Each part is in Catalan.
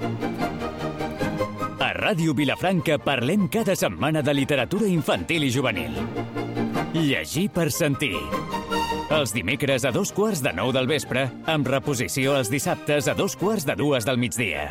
A Ràdio Vilafranca parlem cada setmana de literatura infantil i juvenil. Llegir per sentir. Els dimecres a 8:45 del vespre, amb reposició els dissabtes a 2:45 del migdia.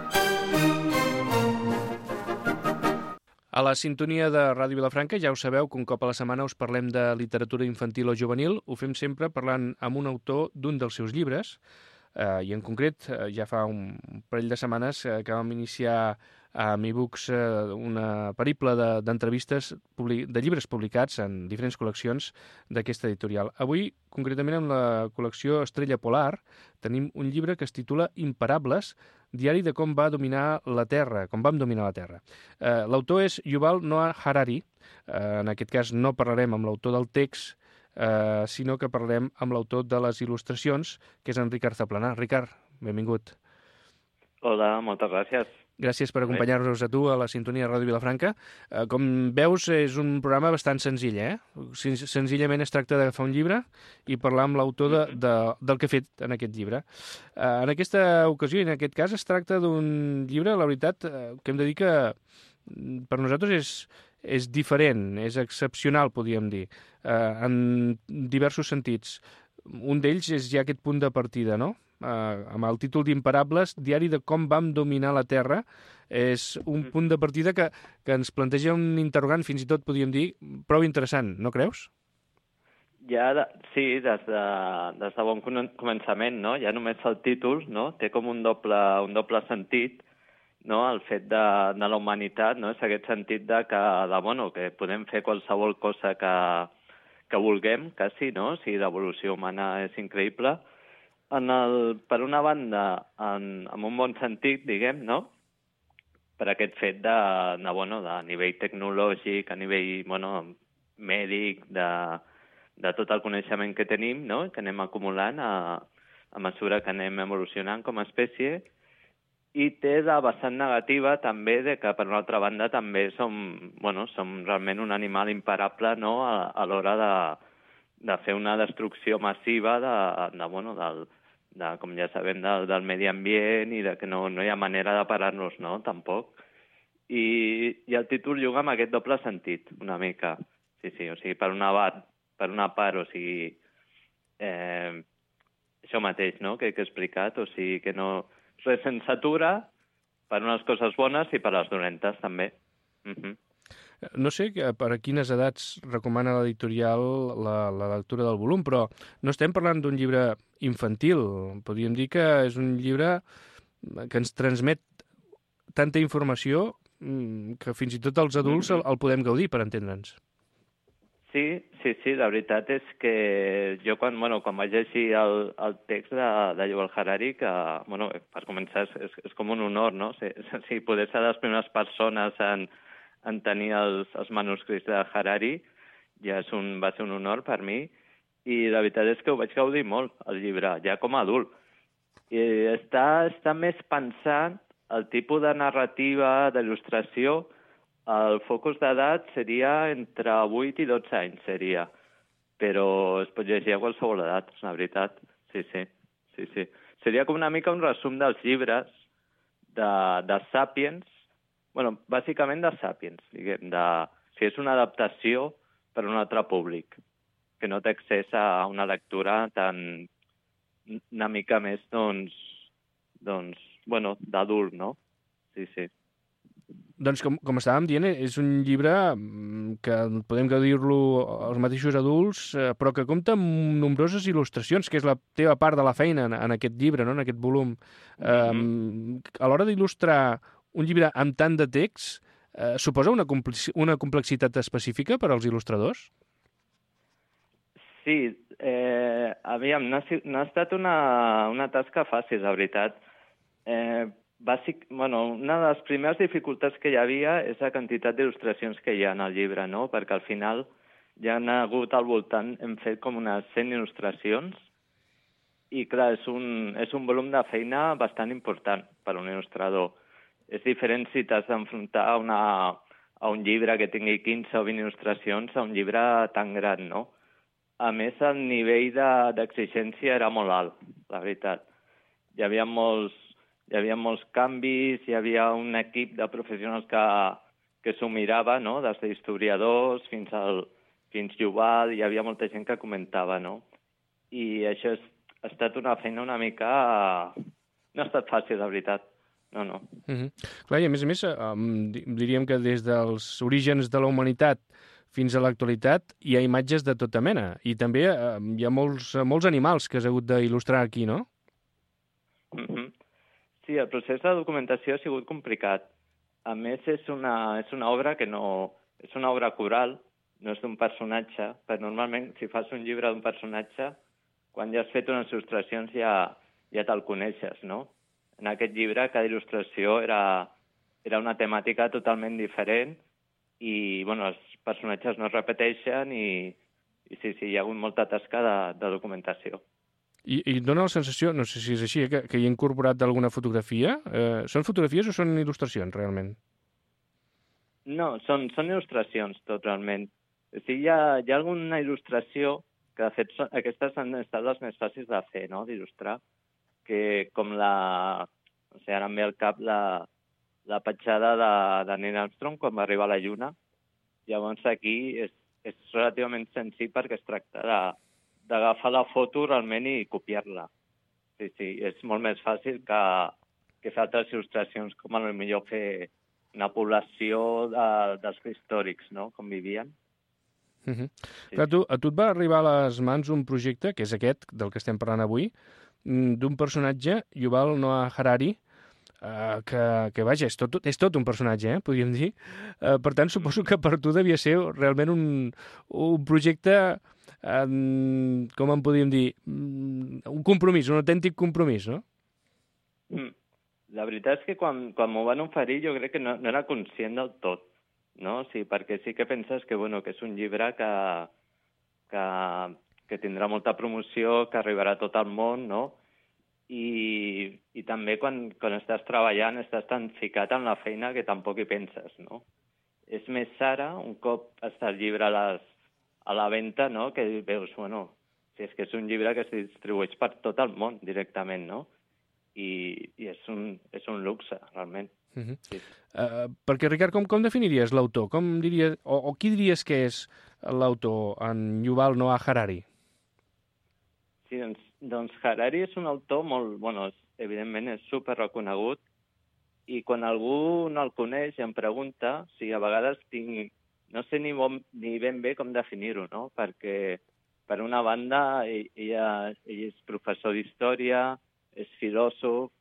A la sintonia de Ràdio Vilafranca ja ho sabeu que un cop a la setmana us parlem de literatura infantil o juvenil. Ho fem sempre parlant amb un autor d'un dels seus llibres i en concret ja fa un parell de setmanes que vam iniciar amb e-books una periple d'entrevistes de llibres publicats en diferents col·leccions d'aquesta editorial. Avui, concretament amb la col·lecció Estrella Polar, tenim un llibre que es titula Imparables, diari de com vam dominar la Terra. L'autor és Yuval Noah Harari. En aquest cas no parlarem amb l'autor del text, sinó que parlem amb l'autor de les il·lustracions, que és en Ricard Zaplana. Ricard, benvingut. Hola, moltes gràcies. Gràcies per acompanyar-nos a tu a la sintonia de Ràdio Vilafranca. Com veus, és un programa bastant senzill, Senzillament es tracta d'agafar un llibre i parlar amb l'autor del que ha fet en aquest llibre. En aquesta ocasió, en aquest cas, es tracta d'un llibre, la veritat, que hem de dir que per nosaltres és diferent, és excepcional, podríem dir, en diversos sentits. Un d'ells és ja aquest punt de partida, no?, amb el títol d'Imparables, diari de com vam dominar la Terra. És un punt de partida que ens planteja un interrogant, fins i tot podríem dir, prou interessant, no creus? Sí, des de bon començament, no? Ja només el títol, no?, té com un doble sentit, no?, el fet de la humanitat, no?, és aquest sentit que podem fer qualsevol cosa que vulguem, quasi, no?, si l'evolució humana és increïble. Per una banda, amb un bon sentit, diguem, no?, per aquest fet de nivell tecnològic, a nivell mèdic, de tot el coneixement que tenim, no?, que anem acumulant a mesura que anem evolucionant com a espècie, i té la vessant negativa també de que, per una altra banda, també som realment un animal imparable, no?, a l'hora de fer una destrucció massiva com ja sabem, del medi ambient i de que no hi ha manera de parar-nos, no?, tampoc. I el títol juga amb aquest doble sentit, una mica. Sí, o sigui, per una part, o sigui, això mateix, no?, que he explicat, o sigui, que no res se'ns atura per unes coses bones i per les dolentes, també. No sé per a quines edats recomana l'editorial la lectura del volum, però no estem parlant d'un llibre infantil. Podríem dir que és un llibre que ens transmet tanta informació que fins i tot els adults el podem gaudir, per entendre'ns. Sí, la veritat és que jo quan vaig llegir el text de Yuval Harari, que, per començar, és com un honor, no? Si poder ser les primeres persones en tenir els manuscrits de Harari, ja va ser un honor per mi, i la veritat és que ho vaig gaudir molt, el llibre, ja com a adult. I està més pensant el tipus de narrativa, d'il·lustració. El focus d'edat seria entre 8 i 12 anys, seria. Però es pot llegir a qualsevol edat, la veritat. Sí. Seria com una mica un resum dels llibres de Sapiens, bàsicament de Sapiens, diguem, si és una adaptació per a un altre públic, que no té accés a una lectura una mica més, d'adult, no? Sí. Doncs, com estàvem dient, és un llibre que podem gaudir-lo els mateixos adults, però que compta amb nombroses il·lustracions, que és la teva part de la feina en aquest llibre, no?, en aquest volum. A l'hora d'il·lustrar un llibre amb tant de text, suposa una complexitat específica per als il·lustradors? Sí, aviam, no ha estat una tasca fàcil, la veritat. Una de les primeres dificultats que hi havia és la quantitat d'il·lustracions que hi ha en el llibre, no? Perquè al final hi ha hagut al voltant, hem fet com unes 100 il·lustracions, i clar, és un volum de feina bastant important per a un il·lustrador. És diferent si t'has d'enfrontar a un llibre que tingui 15 o 20 il·lustracions, a un llibre tan gran, no? A més, el nivell d'exigència era molt alt, la veritat. Hi havia molts hi havia molts canvis, hi havia un equip de professionals que s'ho mirava, no? Des d'historiadors fins Yuval, hi havia molta gent que comentava, no? I això ha estat una feina una mica... No ha estat fàcil, de veritat. No. Clar, i a més, diríem que des dels orígens de la humanitat fins a l'actualitat hi ha imatges de tota mena. I també hi ha molts animals que has hagut d'il·lustrar aquí, no? Sí, el procés de documentació ha sigut complicat. A més, és una obra que no... És una obra coral, no és d'un personatge, però normalment, si fas un llibre d'un personatge, quan ja has fet unes il·lustracions ja te'l coneixes, no? En aquest llibre, cada il·lustració era una temàtica totalment diferent i, bueno, els personatges no es repeteixen i sí, hi ha hagut molta tasca de documentació. I dona la sensació, no sé si és així, que hi ha incorporat alguna fotografia? Són fotografies o són il·lustracions, realment? No, són il·lustracions, tot realment. O sigui, hi ha alguna il·lustració, que de fet aquestes han estat les més fàcils de fer, no?, d'il·lustrar, que com no sé, ara em ve al cap la petjada de Neil Armstrong quan va arribar a la Lluna. Llavors aquí és relativament senzill perquè es tracta d'agafar la foto realment i copiar-la. Sí, és molt més fàcil que fer altres il·lustracions, com potser fer una població dels prehistòrics, no?, com vivien. Sí. Clar, a tu et va arribar a les mans un projecte, que és aquest, del que estem parlant avui, d'un personatge, Yuval Noah Harari, que vaja, és tot un personatge, podríem dir. Per tant, suposo que per tu devia ser realment un projecte, com en podríem dir, un compromís, un autèntic compromís, no? La veritat és que quan m'ho van oferir jo crec que no era conscient del tot, no? Sí, perquè sí que penses que és un llibre que tindrà molta promoció, que arribarà a tot el món, no? I també quan estàs treballant estàs tan ficat en la feina que tampoc hi penses, no? És més ara, un cop està el llibre a la venda, no?, que veus, si és que és un llibre que es distribueix per tot el món directament, no? I és un luxe, realment. Sí. Perquè, Ricard, com definiries l'autor? Com diries, o qui diries que és l'autor, en Yuval Noah Harari? Sí, doncs Harari és un autor molt... evidentment és superreconegut i quan algú no el coneix i em pregunta, a vegades no sé ni ben bé com definir-ho, no? Perquè, per una banda, ell és professor d'història, és filòsof,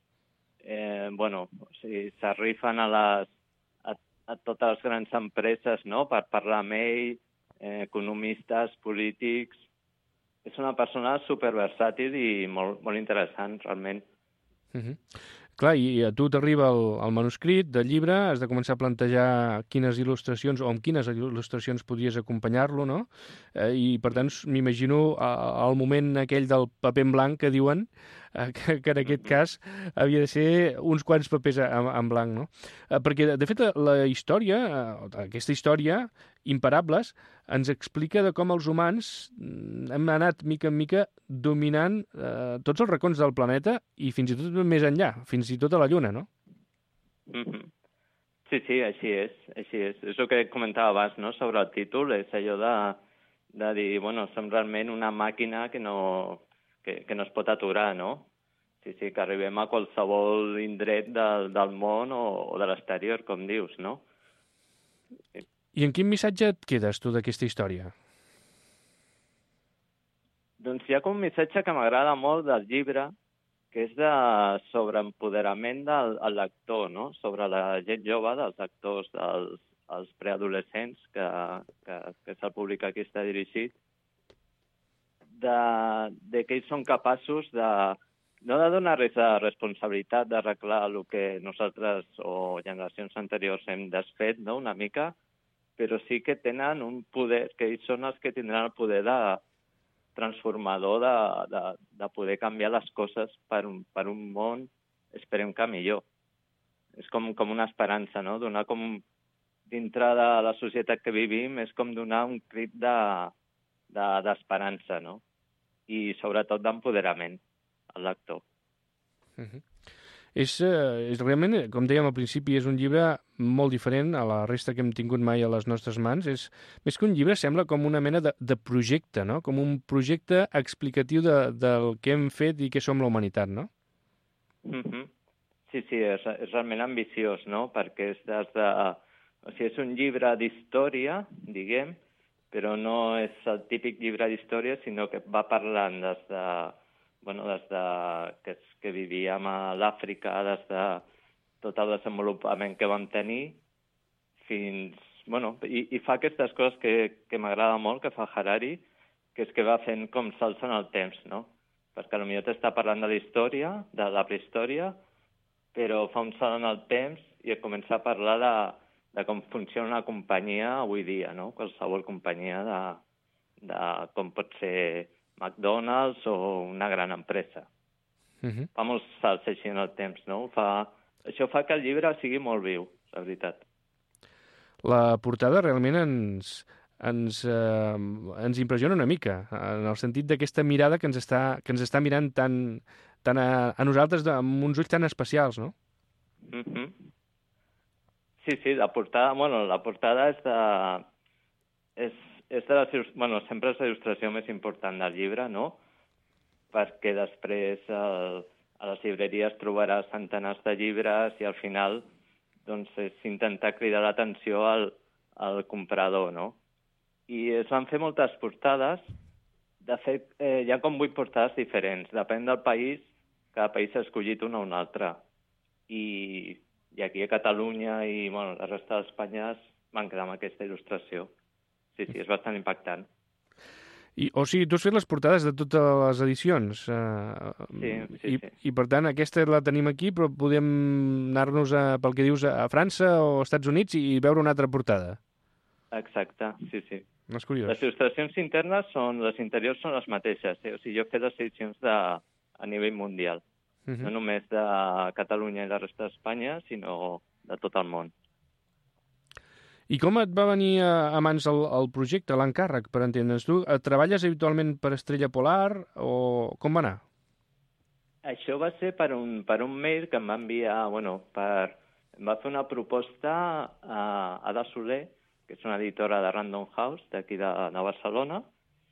s'arrifen a totes les grans empreses, no?, per parlar amb ell, economistes, polítics. És una persona superversàtil i molt, molt interessant, realment. Clar, i a tu t'arriba el manuscrit del llibre, has de començar a plantejar quines il·lustracions o amb quines il·lustracions podries acompanyar-lo, no? I, per tant, m'imagino el moment aquell del paper en blanc que diuen, que en aquest cas havia de ser uns quants papers en blanc, no? Perquè, de fet, la història, aquesta història, Imparables, ens explica de com els humans hem anat mica en mica dominant tots els racons del planeta i fins i tot més enllà, fins i tot a la Lluna, no? Sí, així és. És el que comentava abans, no?, sobre el títol, és allò de dir, som realment una màquina que no es pot aturar, no? Sí, que arribem a qualsevol indret del món o de l'exterior, com dius, no? Sí. I en quin missatge et quedes, tu, d'aquesta història? Doncs hi ha com un missatge que m'agrada molt del llibre, que és sobre empoderament del lector, no? Sobre la gent jove, dels lectors, dels preadolescents, que és el públic a qui està dirigit, de que ells són capaços no de donar-los la responsabilitat d'arreglar el que nosaltres o generacions anteriors hem desfet, no?, una mica, però sí que tenen un poder, que ells són els que tindran el poder transformador de poder canviar les coses per un món, esperem que millor. És com una esperança, no? Donar com, dintre de la societat que vivim, és com donar un crit d'esperança, no? I sobretot d'empoderament al lector. És realment, com dèiem al principi, és un llibre molt diferent a la resta que hem tingut mai a les nostres mans. Més que un llibre, sembla com una mena de projecte, no? Com un projecte explicatiu del que hem fet i què som la humanitat, no? Sí, és realment ambiciós, no? Perquè és és un llibre d'història, diguem, però no és el típic llibre d'història, sinó que va parlant des de que vivíem a l'Àfrica, des de tot el desenvolupament que vam tenir, fins... I fa aquestes coses que m'agrada molt, que fa Harari, que és que va fent com salts en el temps, no? Perquè potser t'està parlant de la història, de la prehistòria, però fa un salt en el temps i comença a parlar de com funciona una companyia avui dia, no? Qualsevol companyia de com pot ser McDonald's o una gran empresa. Fa molts salts així en el temps, no? Això fa que el llibre sigui molt viu, la veritat. La portada realment ens impressiona una mica, en el sentit d'aquesta mirada que ens està mirant tant a nosaltres amb uns ulls tan especials, no? Sí, la portada és sempre és la il·lustració més important del llibre, no? Perquè després a les llibreries trobaràs centenars de llibres i al final doncs, és intentar cridar l'atenció al comprador, no? I es van fer moltes portades. De fet, hi ha com 8 portades diferents. Depèn del país, cada país ha escollit una o una altra. I aquí a Catalunya i la resta d'Espanya van quedar amb aquesta il·lustració. Sí, és bastant impactant. O sigui, tu has fet les portades de totes les edicions. Sí. I per tant, aquesta la tenim aquí, però podem anar-nos, pel que dius, a França o als Estats Units i veure una altra portada. Exacte, sí. És curiós. Les il·lustracions internes les interiors són les mateixes. O sigui, jo he fet les edicions a nivell mundial. No només de Catalunya i la resta d'Espanya, sinó de tot el món. I com et va venir a mans el projecte, l'encàrrec, per entendre'ns? Tu treballes habitualment per Estrella Polar o com va anar? Això va ser per un mail que em va enviar, em va fer una proposta a Ada Soler, que és una editora de Random House, d'aquí de Barcelona,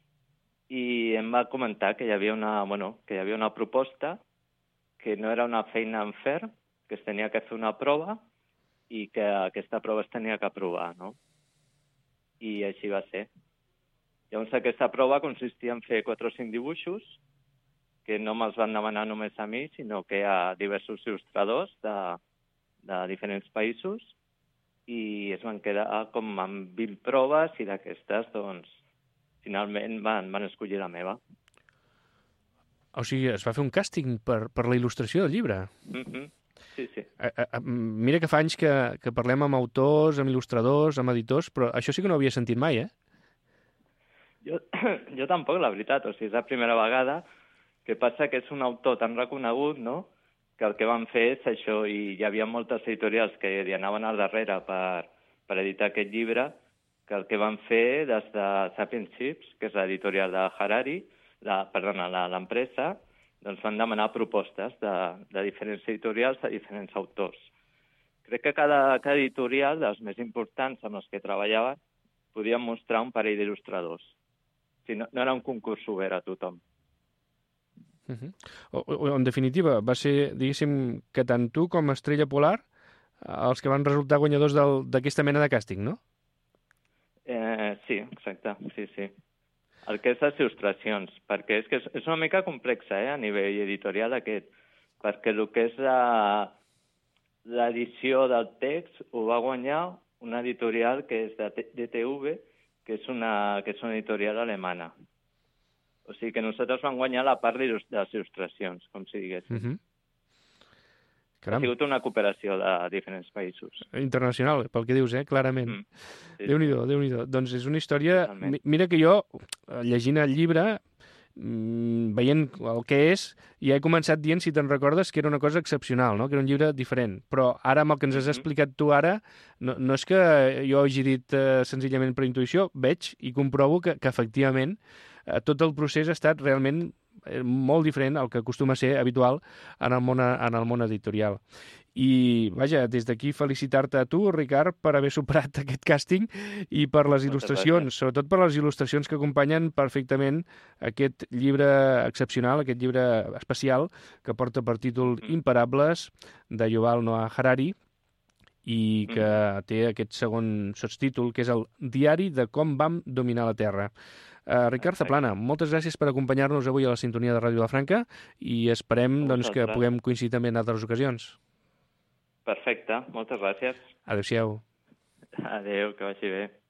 i em va comentar que hi havia una proposta, que no era una feina en ferm, que es tenia que fer una prova i que aquesta prova es tenia que aprovar, no? I així va ser. Llavors aquesta prova consistia en fer 4 o 5 dibuixos, que no me'ls van demanar només a mi, sinó que a diversos il·lustradors de diferents països, i es van quedar com amb 20 proves i d'aquestes, doncs, finalment van escollir la meva. O sigui, es va fer un càsting per la il·lustració del llibre. Sí. Mira que fa anys que parlem amb autors, amb il·lustradors, amb editors, però això sí que no ho havia sentit mai, eh? Jo tampoc, la veritat. O sigui, és la primera vegada que passa que és un autor tan reconegut, no?, que el que van fer és això, i hi havia moltes editorials que hi anaven al darrere per editar aquest llibre, que el que van fer des de Sapiens Chips, que és l'editorial de Harari, l'empresa, doncs van demanar propostes de diferents editorials, de diferents autors. Crec que cada editorial, dels més importants amb els que treballaven, podien mostrar un parell d'il·lustradors. O sigui, no era un concurs obert a tothom. En definitiva, va ser, diguéssim, que tant tu com Estrella Polar els que van resultar guanyadors d'aquesta mena de càsting, no? Sí, exacte, sí. El que és les il·lustracions, perquè és que és una mica complexa, a nivell editorial aquest, perquè el que és l'edició del text ho va guanyar una editorial que és de DTV, que és una editorial alemana. O sigui que nosaltres vam guanyar la part de les il·lustracions, com si diguéssim. Ha sigut una cooperació de diferents països. Internacional, pel que dius, clarament. Sí. Déu-n'hi-do. Doncs és una història... Mira que jo, llegint el llibre, veient el que és, ja he començat dient, si te'n recordes, que era una cosa excepcional, no? Que era un llibre diferent. Però ara, amb el que ens has explicat tu ara, no és que jo hagi dit senzillament per intuïció, veig i comprovo que efectivament tot el procés ha estat realment molt diferent al que acostuma a ser habitual en el món editorial. I, vaja, des d'aquí felicitar-te a tu, Ricard, per haver superat aquest càsting i per les il·lustracions, sobretot per les il·lustracions que acompanyen perfectament aquest llibre excepcional, aquest llibre especial que porta per títol Imparables, de Yuval Noah Harari, i que té aquest segon sotstítol, que és el Diari de com vam dominar la Terra. Ricard Zaplana, moltes gràcies per acompanyar-nos avui a la sintonia de Ràdio Vilafranca i esperem que puguem coincidir també en altres ocasions. Perfecte, moltes gràcies. Adéu-siau. Adéu, que vagi bé.